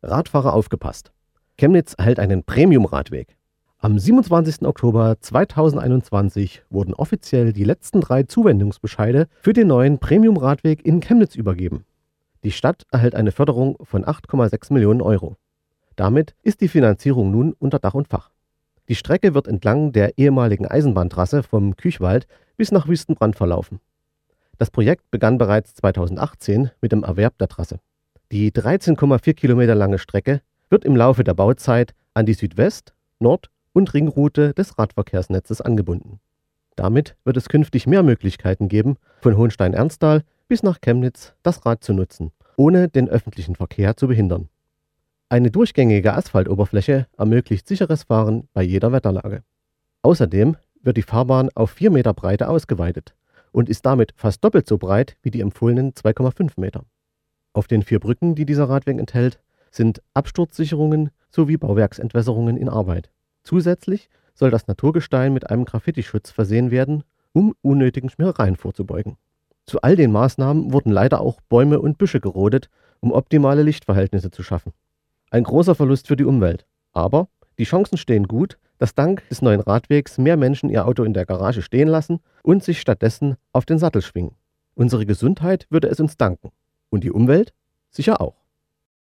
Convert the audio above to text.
Radfahrer aufgepasst. Chemnitz erhält einen Premium-Radweg. Am 27. Oktober 2021 wurden offiziell die letzten 3 Zuwendungsbescheide für den neuen Premium-Radweg in Chemnitz übergeben. Die Stadt erhält eine Förderung von 8,6 Millionen Euro. Damit ist die Finanzierung nun unter Dach und Fach. Die Strecke wird entlang der ehemaligen Eisenbahntrasse vom Küchwald bis nach Wüstenbrand verlaufen. Das Projekt begann bereits 2018 mit dem Erwerb der Trasse. Die 13,4 Kilometer lange Strecke wird im Laufe der Bauzeit an die Südwest-, Nord- und Ringroute des Radverkehrsnetzes angebunden. Damit wird es künftig mehr Möglichkeiten geben, von Hohenstein-Ernstthal bis nach Chemnitz das Rad zu nutzen, ohne den öffentlichen Verkehr zu behindern. Eine durchgängige Asphaltoberfläche ermöglicht sicheres Fahren bei jeder Wetterlage. Außerdem wird die Fahrbahn auf 4 Meter Breite ausgeweitet und ist damit fast doppelt so breit wie die empfohlenen 2,5 Meter. Auf den 4 Brücken, die dieser Radweg enthält, sind Absturzsicherungen sowie Bauwerksentwässerungen in Arbeit. Zusätzlich soll das Naturgestein mit einem Graffitischutz versehen werden, um unnötigen Schmierereien vorzubeugen. Zu all den Maßnahmen wurden leider auch Bäume und Büsche gerodet, um optimale Lichtverhältnisse zu schaffen. Ein großer Verlust für die Umwelt. Aber die Chancen stehen gut, dass dank des neuen Radwegs mehr Menschen ihr Auto in der Garage stehen lassen und sich stattdessen auf den Sattel schwingen. Unsere Gesundheit würde es uns danken. Und die Umwelt sicher auch.